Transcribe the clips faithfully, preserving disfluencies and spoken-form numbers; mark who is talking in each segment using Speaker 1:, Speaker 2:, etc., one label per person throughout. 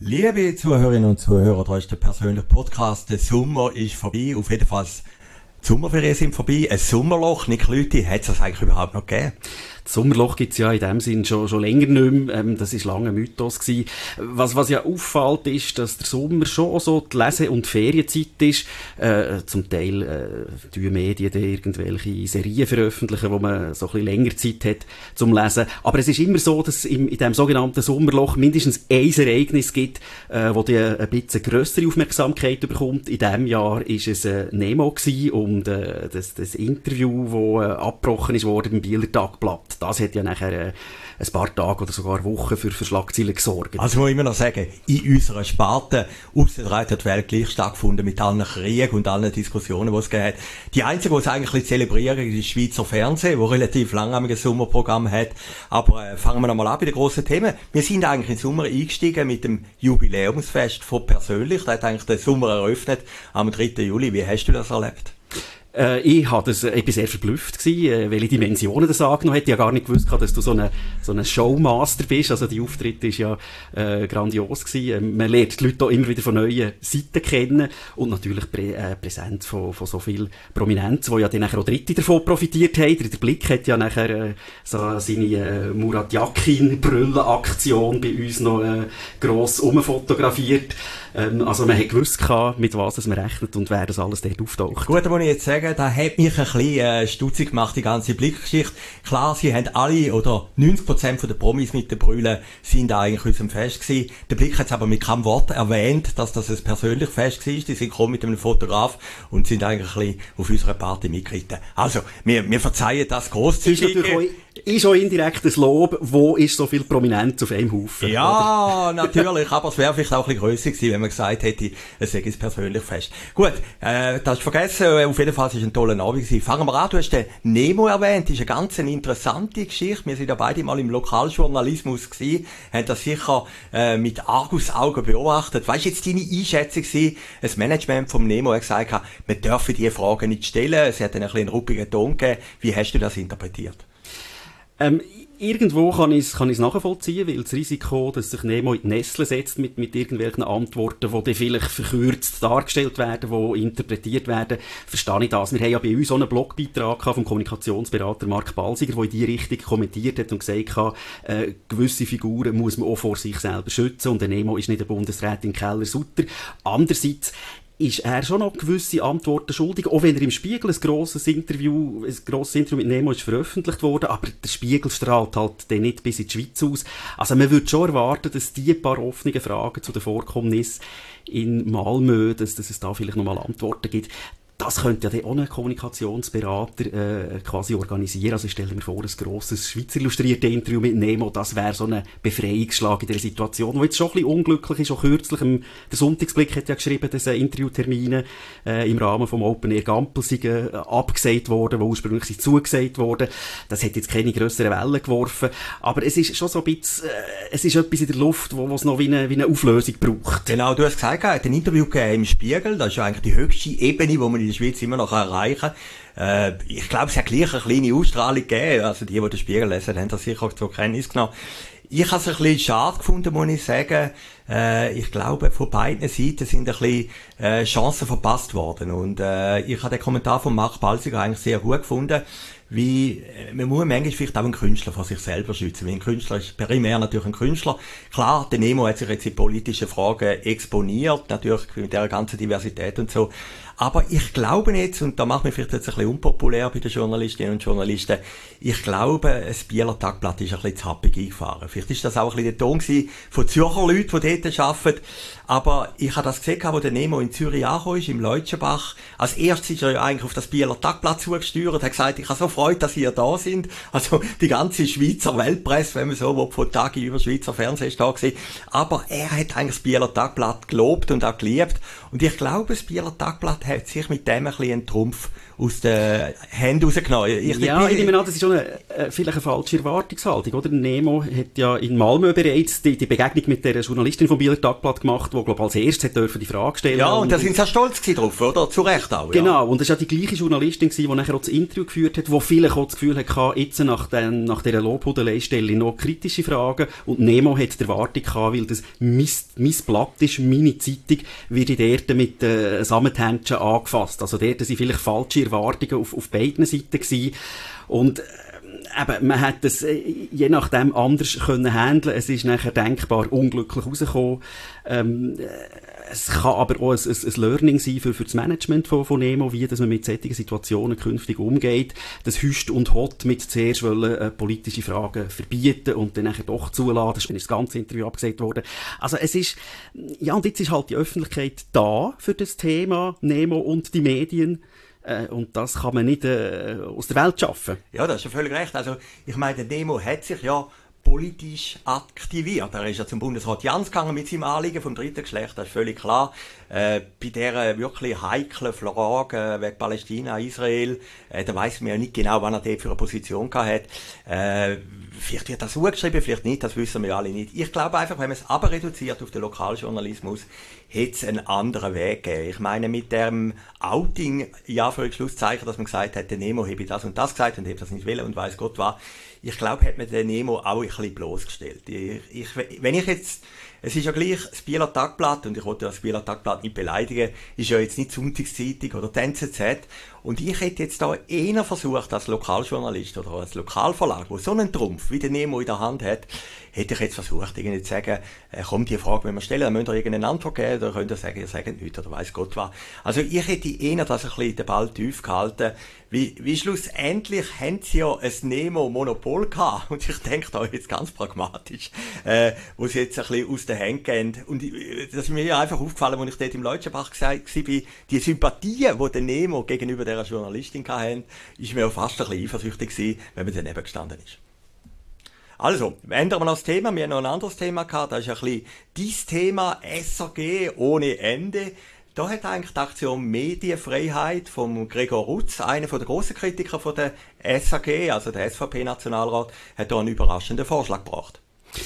Speaker 1: Liebe Zuhörerinnen und Zuhörer, da ist der persönliche Podcast. Der Sommer ist vorbei. Auf jeden Fall, die Sommerferien sind vorbei. Ein Sommerloch, nicht Leute, hat es das eigentlich überhaupt noch gegeben?
Speaker 2: Das Sommerloch gibt's ja in dem Sinn schon, schon länger nicht mehr. Ähm, das ist lange ein Mythos gewesen. Was, was ja auffällt, ist, dass der Sommer schon so die Lese- und Ferienzeit ist. Äh, zum Teil, äh, die Medien da irgendwelche Serien veröffentlichen, wo man so ein bisschen länger Zeit hat zum Lesen. Aber es ist immer so, dass es in, in dem sogenannten Sommerloch mindestens ein Ereignis gibt, äh, wo die ein bisschen grössere Aufmerksamkeit bekommt. In diesem Jahr ist es äh, Nemo gewesen und äh, das, das Interview, das äh, abgebrochen ist worden beim Bieler Tagblatt. Das hat ja nachher äh, ein paar Tage oder sogar Wochen für, für Schlagzeilen gesorgt.
Speaker 1: Also muss ich immer noch sagen, in unserer Sparte aus der dritten Welt gleich stattgefunden, mit allen Kriegen und allen Diskussionen, die es gegeben hat. Die einzige, die es eigentlich zelebrieren, ist das Schweizer Fernsehen, das relativ lang ein Sommerprogramm hat. Aber äh, fangen wir noch mal an bei den grossen Themen. Wir sind eigentlich im Sommer eingestiegen mit dem Jubiläumsfest von persönlich. Das hat eigentlich den Sommer eröffnet am dritten Juli. Wie hast du das erlebt?
Speaker 2: Äh, ich, hab das, ich bin sehr verblüfft gewesen, äh, welche Dimensionen das angenommen hat. Ich habe gar nicht gewusst, dass du so ein so eine Showmaster bist. Also die Auftritt ist ja äh, grandios gewesen. Man lernt die Leute auch immer wieder von neuen Seiten kennen und natürlich Prä äh, Präsenz von, von so viel Prominenz, die ja dann nachher auch Dritte davon profitiert haben. Der Blick hat ja nachher äh, so seine äh, Murat Yakin-Brüllen-Aktion bei uns noch äh, gross umfotografiert. Ähm, also man hat gewusst, mit was man rechnet und wer das alles dort auftaucht.
Speaker 1: Gut, da muss ich jetzt sagen, da hat mich ein bisschen äh, stutzig gemacht, die ganze Blickgeschichte. Klar, sie haben alle, oder neunzig Prozent der Promis mit den Brüllen sind eigentlich in unserem Fest gewesen. Der Blick hat es aber mit keinem Wort erwähnt, dass das ein persönliches Fest war. Die sind gekommen mit einem Fotograf und sind eigentlich ein bisschen auf unserer Party mitgeritten. Also, wir, wir verzeihen das grosszügig.
Speaker 2: Ist auch indirekt ein Lob, wo ist so viel Prominenz auf einem Haufen?
Speaker 1: Ja, oder? Natürlich, aber es wäre vielleicht auch ein bisschen grösser gewesen, wenn man gesagt hätte, es sei ein persönliches Fest. Gut, äh, das hast du vergessen, auf jeden Fall war es ein toller Abend gewesen. Fangen wir an, du hast den Nemo erwähnt, das ist eine ganz interessante Geschichte. Wir sind ja beide mal im Lokaljournalismus gewesen, haben das sicher äh, mit Argusaugen beobachtet. Weißt du jetzt deine Einschätzung gewesen? Das Management vom Nemo hat gesagt, wir dürfen diese Fragen nicht stellen, es hat einen kleinen ruppigen Ton gegeben. Wie hast du das interpretiert?
Speaker 2: Ähm, irgendwo kann ich es kann ich's nachvollziehen, weil das Risiko, dass sich Nemo in die Nesseln setzt mit, mit irgendwelchen Antworten, die dann vielleicht verkürzt dargestellt werden, die interpretiert werden, verstehe ich das. Wir haben ja bei uns auch einen Blogbeitrag vom Kommunikationsberater Mark Balsiger, der in die Richtung kommentiert hat und gesagt hat, äh, gewisse Figuren muss man auch vor sich selber schützen und der Nemo ist nicht der Bundesrätin Keller-Sutter. Andererseits ist er schon noch gewisse Antworten schuldig, auch wenn er im Spiegel ein grosses Interview, ein grosses Interview mit Nemo ist veröffentlicht worden, aber der Spiegel strahlt halt dann nicht bis in die Schweiz aus. Also man würde schon erwarten, dass die paar offenen Fragen zu den Vorkommnissen in Malmö, dass, dass es da vielleicht nochmal Antworten gibt. Das könnte ja dann auch ein Kommunikationsberater äh, quasi organisieren. Also ich stelle mir vor, ein grosses Schweizer illustrierte Interview mit Nemo, das wäre so ein Befreiungsschlag in dieser Situation, die jetzt schon ein bisschen unglücklich ist. Auch kürzlich, im, der Sonntagsblick hat ja geschrieben, dass Interviewtermine äh, im Rahmen vom Open Air Gampel sind, äh, abgesagt worden, die ursprünglich sind zugesagt worden. Das hat jetzt keine grösseren Wellen geworfen. Aber es ist schon so ein bisschen, äh, es ist etwas in der Luft, wo es noch wie eine, wie eine Auflösung braucht.
Speaker 1: Genau, du hast gesagt, er hat ein Interview gegeben im Spiegel. Das ist ja eigentlich die höchste Ebene, wo man in der Schweiz immer noch erreichen kann. Äh, ich glaube, es hat gleich eine kleine Ausstrahlung gegeben. Also die, die den Spiegel lesen, haben das sicher auch zur Kenntnis genommen. Ich habe es ein bisschen schade gefunden, muss ich sagen. Äh, ich glaube, von beiden Seiten sind ein bisschen äh, Chancen verpasst worden. Und äh, ich habe den Kommentar von Mark Balsiger eigentlich sehr gut gefunden. Wie, man muss manchmal vielleicht auch einen Künstler von sich selber schützen. Weil ein Künstler ist primär natürlich ein Künstler. Klar, der Nemo hat sich jetzt in politischen Fragen exponiert, natürlich mit der ganzen Diversität und so. Aber ich glaube jetzt, und da macht mich vielleicht jetzt ein bisschen unpopulär bei den Journalistinnen und Journalisten, ich glaube, das Bieler Tagblatt ist ein bisschen zu happig eingefahren. Vielleicht ist das auch ein bisschen der Ton gewesen von Zürcher Leuten, die dort arbeiten. Aber ich habe das gesehen, als der Nemo in Zürich angekommen ist, im Leutschenbach. Als erstes ist er ja eigentlich auf das Bieler Tagblatt zugesteuert, hat gesagt, ich habe so Freude, dass ihr da sind. Also die ganze Schweizer Weltpresse, wenn man so will, von Tage über Schweizer Fernsehen ist da gewesen. Aber er hat eigentlich das Bieler Tagblatt gelobt und auch geliebt. Und ich glaube, das Bieler Tagblatt hat sich mit dem ein bisschen einen Trumpf aus den Händen rausgenommen. Ich
Speaker 2: ja, ich nehme an, das ist schon eine, vielleicht eine falsche Erwartungshaltung, oder? Nemo hat ja in Malmö bereits die, die Begegnung mit der Journalistin Chefin vom Bieler Tagblatt gemacht, die, glaube als erstes dürfen die Frage stellen.
Speaker 1: Ja, und, und da sind sie auch stolz drauf, oder? Zu Recht auch,
Speaker 2: Genau,
Speaker 1: ja.
Speaker 2: und das war ja die gleiche Journalistin, die nachher auch das Interview geführt hat, die vielleicht auch das Gefühl hatte, jetzt nach, den, nach dieser Lobhudelei stelle ich noch kritische Fragen. Und Nemo hat die Erwartung gehabt, weil das mein, mein Blatt ist, meine Zeitung, wird ich dort mit äh, Samthändchen angefasst. Also dort sind vielleicht falsche Erwartungen auf, auf beiden Seiten gewesen. Und eben, man hat das je nachdem anders können handeln. Es ist nachher denkbar unglücklich rausgekommen. Ähm, es kann aber auch ein, ein, ein Learning sein für, für das Management von, von Nemo, wie dass man mit solchen Situationen künftig umgeht. Das Hüst und Hott mit zuerst wollen, äh, politische Fragen verbieten und dann nachher doch zulassen. Das ist das ganze Interview abgesagt worden. Also es ist, ja, und jetzt ist halt die Öffentlichkeit da für das Thema Nemo und die Medien. Und das kann man nicht äh, aus der Welt schaffen.
Speaker 1: Ja, das ist ja völlig recht. Also, ich meine, der Nemo hat sich ja politisch aktiviert. Er ist ja zum Bundesrat Jans gegangen mit seinem Anliegen vom dritten Geschlecht, das ist völlig klar. Äh, bei dieser wirklich heiklen Frage wegen Palästina, Israel, äh, da weiss man ja nicht genau, wann er dort für eine Position gehabt hat. Äh, vielleicht wird das zugeschrieben, vielleicht nicht, das wissen wir alle nicht. Ich glaube einfach, wenn man es aber reduziert auf den Lokaljournalismus, hätte es einen anderen Weg gegeben. Ich meine, mit dem Outing, ja, für Schlusszeichen, dass man gesagt hat, der Nemo habe das und das gesagt und habe das nicht wollen und weiss Gott was. Ich glaube, hat man den Nemo auch ein bisschen bloßgestellt. Ich, ich, wenn ich jetzt, es ist ja gleich das Bieler Tagblatt, und ich wollte das Bieler Tagblatt nicht beleidigen, ist ja jetzt nicht die Sonntagszeitung oder die N Z Z. Und ich hätte jetzt da eher versucht, als Lokaljournalist oder als Lokalverlag, der so einen Trumpf wie der Nemo in der Hand hat, hätte ich jetzt versucht, irgendwie zu sagen, äh, komm, die Frage, wenn wir stellen, dann müsst ihr irgendeine Antwort geben, oder könnt ihr sagen, ihr sagt nichts, oder weiss Gott was. Also ich hätte eher das ein bisschen den Ball tief gehalten, wie, wie schlussendlich haben sie ja ein Nemo-Monopol gehabt, und ich denke da jetzt ganz pragmatisch, äh, wo sie jetzt ein bisschen aus den Händen gehen. Und das ist mir ja einfach aufgefallen, als ich dort im Leutschenbach gesagt war, die Sympathie, die der Nemo gegenüber dieser Journalistin hatte, ist mir auch fast ein bisschen eifersüchtig gewesen, wenn man daneben gestanden ist. Also, ändern wir noch das Thema. Wir haben noch ein anderes Thema gehabt. Das ist ein bisschen dieses Thema S R G ohne Ende. Da hat eigentlich die Aktion Medienfreiheit vom Gregor Rutz, einer der grossen Kritiker von der S R G, also der S V P-Nationalrat, hat da einen überraschenden Vorschlag gebracht.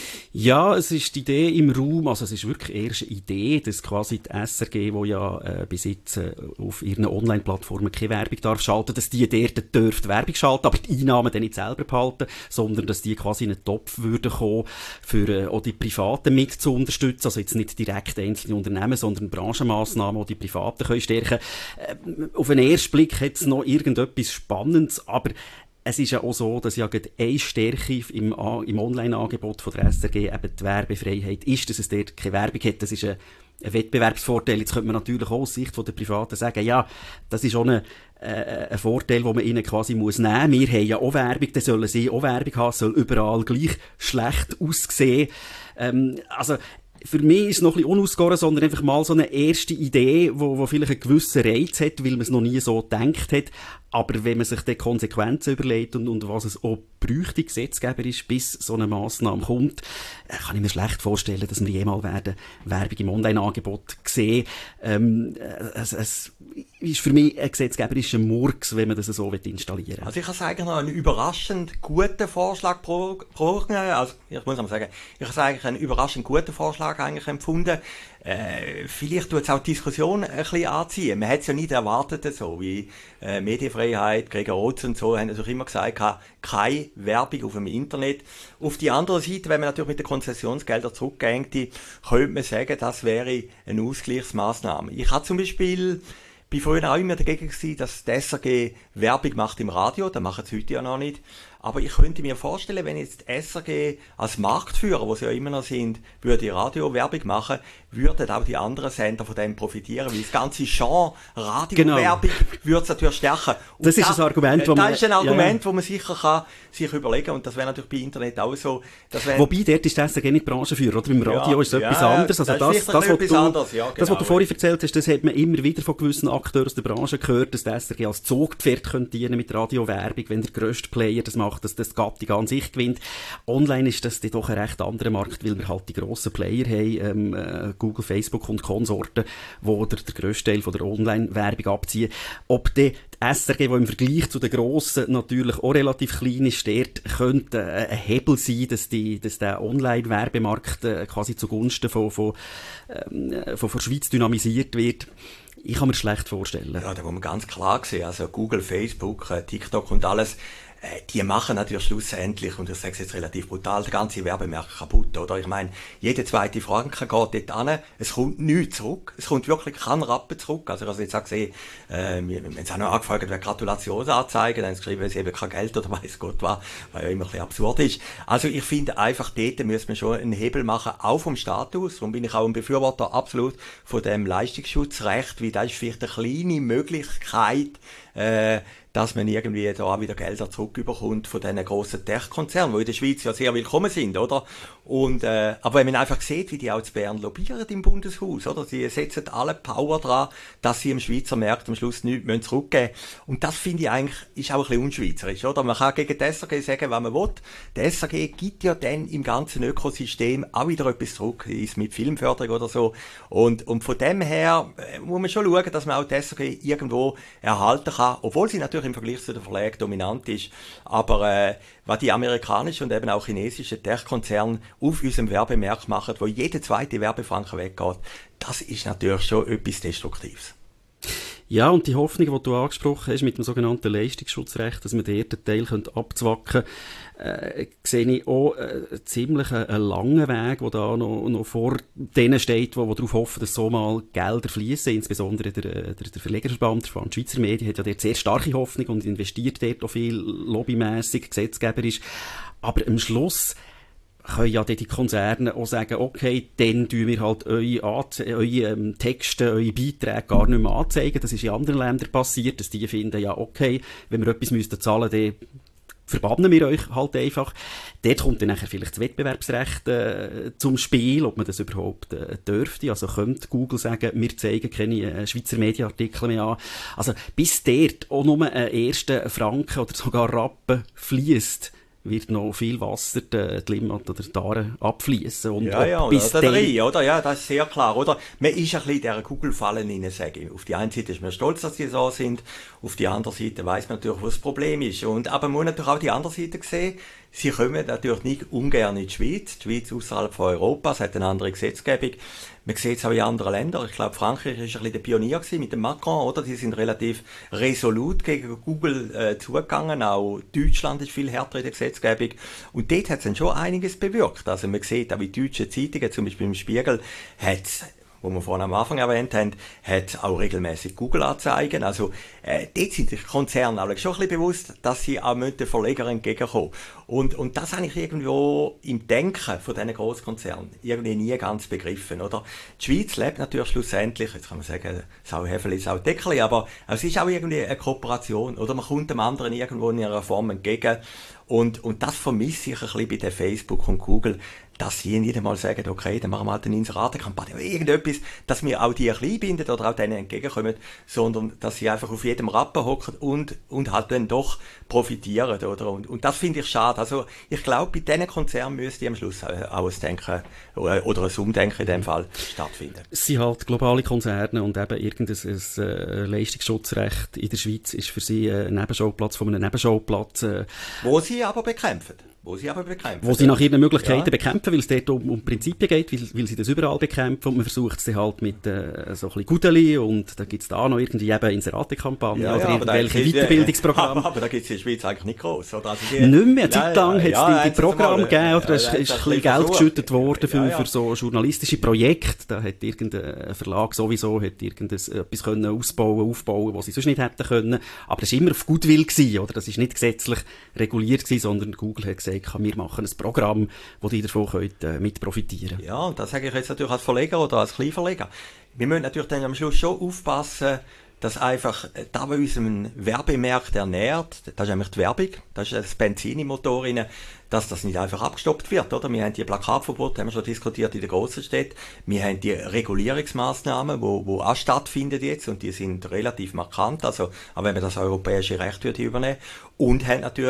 Speaker 2: Ja, es ist die Idee im Raum, also es ist wirklich erst eine Idee, dass quasi die S R G, die ja äh, bis jetzt äh, auf ihren Online-Plattformen keine Werbung darf schalten, dass die dort dürfte Werbung schalten, aber die Einnahmen dann nicht selber behalten, sondern dass die quasi in einen Topf würden kommen, für äh, auch die Privaten mit zu unterstützen, also jetzt nicht direkt einzelne Unternehmen, sondern Branchenmassnahmen, die die Privaten können stärken. Äh, auf den ersten Blick hat es noch irgendetwas Spannendes, aber es ist ja auch so, dass ja gerade eine Stärke im, im Online-Angebot von der S R G eben die Werbefreiheit ist, dass es dort keine Werbung hat. Das ist ein, ein Wettbewerbsvorteil. Jetzt könnte man natürlich auch aus Sicht der Privaten sagen, ja, das ist auch ein, äh, ein Vorteil, den man ihnen quasi muss nehmen. Wir haben ja auch Werbung, dann sollen sie auch Werbung haben, soll überall gleich schlecht aussehen. Ähm, also, für mich ist es noch ein bisschen unausgegoren, sondern einfach mal so eine erste Idee, wo, wo vielleicht einen gewissen Reiz hat, weil man es noch nie so gedacht hat. Aber wenn man sich die Konsequenzen überlegt und, und was es auch bräuchte, gesetzgeberisch, bis so eine Massnahme kommt, kann ich mir schlecht vorstellen, dass wir jemals werden Werbung im Online-Angebot sehen. Ähm, es, es ist für mich ein gesetzgeberischer Murks, wenn man das so installieren will.
Speaker 1: Also ich habe eigentlich noch einen überraschend guten Vorschlag pro, pro also ich muss mal sagen, ich habe eigentlich einen überraschend guten Vorschlag eigentlich empfunden. Äh, vielleicht tut es auch die Diskussion ein bisschen anziehen. Man hat es ja nicht erwartet, so wie äh, Medienfreiheit, Gregor Rutz und so, haben natürlich immer gesagt, keine Werbung auf dem Internet. Auf die andere Seite, wenn man natürlich mit den Konzessionsgeldern zurückgängt, könnte man sagen, das wäre eine Ausgleichsmaßnahme. Ich habe zum Beispiel bin früher auch immer dagegen gewesen, dass die S R G Werbung macht im Radio, das machen sie heute ja noch nicht. Aber ich könnte mir vorstellen, wenn jetzt die S R G als Marktführer, wo sie ja immer noch sind, würde Radio-Werbung machen, würden auch die anderen Sender von dem profitieren, weil das ganze Genre Radio-Werbung genau. würde es natürlich stärken. Und
Speaker 2: das ist das Argument, wo man...
Speaker 1: Das ist ein Argument, ja, ja. wo man sicher kann, sich überlegen kann, und das wäre natürlich bei Internet auch so. Dass wenn
Speaker 2: Wobei, dort ist die S R G nicht Branchenführer, oder? Beim Radio ja, ist es ja, etwas anderes. Also das, das, das, was du, anders. Ja, genau. das, was du vorhin erzählt hast, das hat man immer wieder von gewissen Akteuren aus der Branche gehört, dass die S R G als Zugpferd könnte dienen mit Radio-Werbung, wenn der grösste Player das macht. macht, dass das Gattung an sich gewinnt. Online ist das doch ein recht anderer Markt, weil wir halt die grossen Player haben, ähm, Google, Facebook und Konsorten, wo der, der grösste Teil von der Online-Werbung abziehen. Ob die S R G, die im Vergleich zu den grossen natürlich auch relativ klein ist, dort könnte ein Hebel sein, dass, die, dass der Online-Werbemarkt äh, quasi zugunsten von, von, ähm, von, von der Schweiz dynamisiert wird. Ich kann mir das schlecht vorstellen.
Speaker 1: Ja, da muss man ganz klar sehen, also Google, Facebook, äh, TikTok und alles, die machen natürlich schlussendlich, und ich sage es jetzt relativ brutal, der ganze Werbemarkt kaputt, oder? Ich meine, jede zweite Franken geht dort an, es kommt nichts zurück, es kommt wirklich kein Rappen zurück. Also, also jetzt auch gesehen, äh, wir haben jetzt auch noch angefragt, wer Gratulationsanzeigen, dann haben sie geschrieben, es eben kein Geld oder weiss Gott was, weil ja immer ein bisschen absurd ist. Also, ich finde einfach, dort müssen wir schon einen Hebel machen, auch vom Status, darum bin ich auch ein Befürworter absolut von dem Leistungsschutzrecht, weil das ist vielleicht eine kleine Möglichkeit, äh, dass man irgendwie da wieder Gelder zurückbekommt von diesen grossen Tech-Konzernen, die in der Schweiz ja sehr willkommen sind, oder? Und, äh, aber wenn man einfach sieht, wie die auch zu Bern lobbyieren im Bundeshaus, oder? Sie setzen alle Power dran, dass sie im Schweizer Markt am Schluss nichts zurückgeben müssen. Und das finde ich eigentlich, ist auch ein bisschen unschweizerisch, oder? Man kann gegen die S R G sagen, was man will. Die S R G gibt ja dann im ganzen Ökosystem auch wieder etwas zurück, ist mit Filmförderung oder so. Und, und von dem her äh, muss man schon schauen, dass man auch die S R G irgendwo erhalten kann, obwohl sie natürlich im Vergleich zu den Verlagen dominant ist. Aber äh, was die amerikanischen und eben auch chinesischen Tech-Konzerne auf unserem Werbemarkt machen, wo jede zweite Werbefranken weggeht, das ist natürlich schon etwas Destruktives.
Speaker 2: Ja, und die Hoffnung, die du angesprochen hast mit dem sogenannten Leistungsschutzrecht, dass man dort einen Teil abzwacken könnte, äh, sehe ich auch äh, ziemlich einen, einen langen Weg, der da noch, noch vor denen steht, die darauf hoffen, dass so mal Gelder fließen. Insbesondere der, der, der Verlegerverband, der Verband Schweizer Medien, hat ja dort sehr starke Hoffnung und investiert dort auch viel lobbymässig, gesetzgeberisch. Aber am Schluss können ja die Konzerne auch sagen, okay, dann tun wir halt eure, Anze- eure ähm, Texte, eure Beiträge gar nicht mehr anzeigen. Das ist in anderen Ländern passiert, dass die finden, ja okay, wenn wir etwas müssten zahlen, dann verbannen wir euch halt einfach. Dort kommt dann nachher vielleicht das Wettbewerbsrecht äh, zum Spiel, ob man das überhaupt äh, dürfte. Also könnte Google sagen, wir zeigen keine äh, Schweizer Medienartikel mehr an. Also bis dort auch nur ein erster Franken oder sogar Rappen fließt, wird noch viel Wasser die, die Limmat oder die Aare abfließen. Und
Speaker 1: ja, ja,
Speaker 2: bis
Speaker 1: oder rein, oder? Ja, das ist sehr klar, oder? Man ist ein bisschen in dieser Google-Falle rein, sage ich. Auf die eine Seite ist man stolz, dass sie so sind, auf die andere Seite weiss man natürlich, was das Problem ist. Und, aber man muss natürlich auch die andere Seite sehen, sie kommen natürlich nicht ungern in die Schweiz. Die Schweiz außerhalb von Europa, es hat eine andere Gesetzgebung. Man sieht es auch in anderen Ländern. Ich glaube, Frankreich war ein bisschen der Pionier gewesen mit dem Macron, oder? Die sind relativ resolut gegen Google äh, zugegangen. Auch Deutschland ist viel härter in der Gesetzgebung. Und dort hat es dann schon einiges bewirkt. Also man sieht auch, wie deutsche Zeitungen, zum Beispiel im Spiegel, hat wo wir vorhin am Anfang erwähnt haben, hat auch regelmäßig Google-Anzeigen. Also, äh, dort sind die Konzerne auch schon ein bisschen bewusst, dass sie auch den Verlegern entgegenkommen. Und, und das habe ich irgendwo im Denken von diesen Grosskonzernen irgendwie nie ganz begriffen, oder? Die Schweiz lebt natürlich schlussendlich, jetzt kann man sagen, Sauhäfeli, Saudeckerli, aber es ist auch irgendwie eine Kooperation, oder? Man kommt dem anderen irgendwo in ihrer Form entgegen. Und, und das vermisse ich ein bisschen bei der Facebook und Google, dass sie nicht einmal sagen, okay, dann machen wir halt eine Inseratenkampagne oder irgendetwas, dass wir auch die klein binden oder auch denen entgegenkommen, sondern dass sie einfach auf jedem Rappen hocken und, und halt dann doch profitieren, oder? Und, und das finde ich schade. Also, ich glaube, bei diesen Konzernen müsste am Schluss auch ein Denken oder, oder ein Umdenken in dem Fall stattfinden.
Speaker 2: Es sind halt globale Konzerne und eben irgendein ein, äh, Leistungsschutzrecht in der Schweiz ist für sie ein Nebenschauplatz von einem Nebenschauplatz. Äh,
Speaker 1: Wo sie aber bekämpfen. Wo sie aber bekämpfen.
Speaker 2: Wo sie nach ihren Möglichkeiten ja. bekämpfen, weil es dort um, um Prinzipien geht, weil, weil sie das überall bekämpfen und man versucht es dann halt mit äh, so ein bisschen Gudeli und da gibt es da noch irgendwie eben Inserate-Kampagnen ja, oder ja, irgendwelche Weiterbildungsprogramme.
Speaker 1: Aber, aber da gibt es in der Schweiz eigentlich nicht gross, oder? Also die,
Speaker 2: nicht mehr. Eine Zeit lang ja, ja, hat es die, die Programme gegeben oder es
Speaker 1: ja,
Speaker 2: ist ein bisschen Geld geschüttet worden für, ja, ja. für so journalistische Projekte. Da hat irgendein Verlag sowieso hat irgendetwas etwas können ausbauen, aufbauen, was sie sonst nicht hätten können. Aber das war immer auf Goodwill gewesen, oder? Das ist nicht gesetzlich reguliert gewesen, sondern Google hat gesagt, wir machen ein Programm, wo die davon könnt, äh, mit profitieren.
Speaker 1: Ja, und das sage ich jetzt natürlich als Verleger oder als Kleinverleger. Wir müssen natürlich dann am Schluss schon aufpassen, dass einfach, da bei unserem Werbemarkt ernährt, das ist nämlich die Werbung, das ist das Benzin im Motor rein, dass das nicht einfach abgestoppt wird, oder? Wir haben die Plakatverbote, haben wir schon diskutiert in den grossen Städten. Wir haben die Regulierungsmaßnahmen, wo, wo auch stattfinden jetzt, und die sind relativ markant, also, auch wenn man das europäische Recht würde übernehmen. Und haben natürlich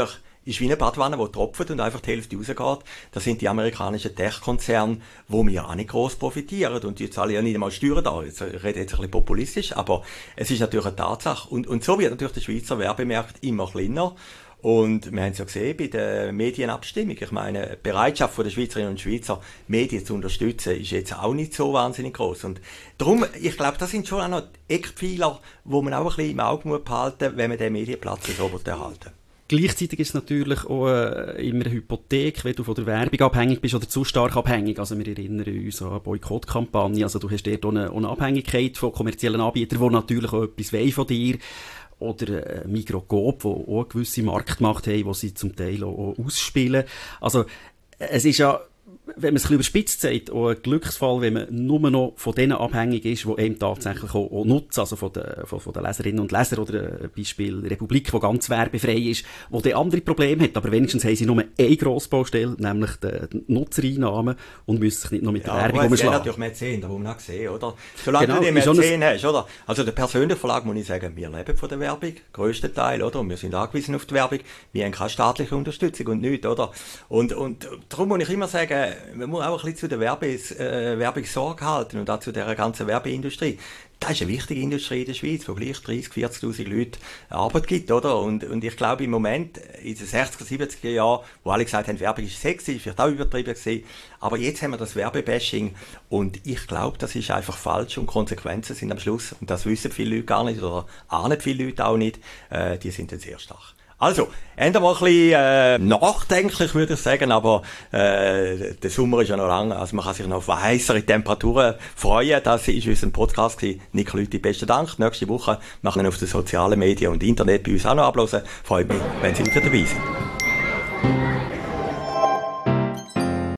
Speaker 1: ist wie eine Badwanne, die tropft und einfach die Hälfte rausgeht. Das sind die amerikanischen Tech-Konzerne, wo wir auch nicht gross profitieren. Und die zahlen ja nicht einmal Steuern da. Ich rede jetzt ein bisschen populistisch, aber es ist natürlich eine Tatsache. Und, und so wird natürlich der Schweizer Werbemarkt immer kleiner. Und wir haben es ja gesehen bei der Medienabstimmung. Ich meine, die Bereitschaft der Schweizerinnen und Schweizer, Medien zu unterstützen, ist jetzt auch nicht so wahnsinnig groß. Und darum, ich glaube, das sind schon auch noch Eckpfeiler, die man auch ein bisschen im Auge behalten muss, wenn man den Medienplatz so erhalten will.
Speaker 2: Gleichzeitig ist es natürlich auch äh, immer eine Hypothek, wenn du von der Werbung abhängig bist oder zu stark abhängig. Also wir erinnern uns an eine Boykottkampagne. Also du hast dort auch eine, auch eine Abhängigkeit von kommerziellen Anbietern, die natürlich auch etwas wollen von dir. Oder äh, Migros, die auch eine gewisse Marktmacht haben, die sie zum Teil auch, auch ausspielen. Also es ist ja, wenn man es ein bisschen überspitzt sagt, auch ein Glücksfall, wenn man nur noch von denen abhängig ist, die einem tatsächlich auch, auch nutzen, also von den, von, von den Leserinnen und Lesern oder ein Beispiel Republik, die ganz werbefrei ist, wo die andere Probleme hat, aber wenigstens haben sie nur eine Grossbaustelle, nämlich die Nutzereinnahmen und müssen sich nicht noch mit
Speaker 1: ja,
Speaker 2: der Werbung umschlagen.
Speaker 1: Ja, natürlich Mäzen, da muss man auch sehen, oder? Solange
Speaker 2: genau,
Speaker 1: du die Mäzen hast, oder? Also der persönliche Verlag, muss ich sagen, wir leben von der Werbung, grössten Teil, oder? Und wir sind angewiesen auf die Werbung, wir haben keine staatliche Unterstützung und nichts, oder? Und, und darum muss ich immer sagen, man muss auch ein bisschen zu der Werbes, äh, Werbung Sorge halten und auch zu dieser ganzen Werbeindustrie. Das ist eine wichtige Industrie in der Schweiz, wo gleich dreißig, vierzigtausend Leute Arbeit gibt, oder? Und, und ich glaube, im Moment, in den sechziger, siebziger Jahren, wo alle gesagt haben, Werbung ist sexy, vielleicht auch übertrieben gewesen, aber jetzt haben wir das Werbebashing und ich glaube, das ist einfach falsch und Konsequenzen sind am Schluss, und das wissen viele Leute gar nicht oder ahnen viele Leute auch nicht, äh, die sind dann sehr stark. Also, ändern wir ein bisschen äh, nachdenklich, würde ich sagen, aber äh, der Sommer ist ja noch lang, also man kann sich noch auf heissere Temperaturen freuen. Das war unser Podcast gewesen. Nico Lüthi, besten Dank. Nächste Woche machen wir auf den sozialen Medien und Internet bei uns auch noch abhören. Freut mich, wenn Sie wieder dabei sind.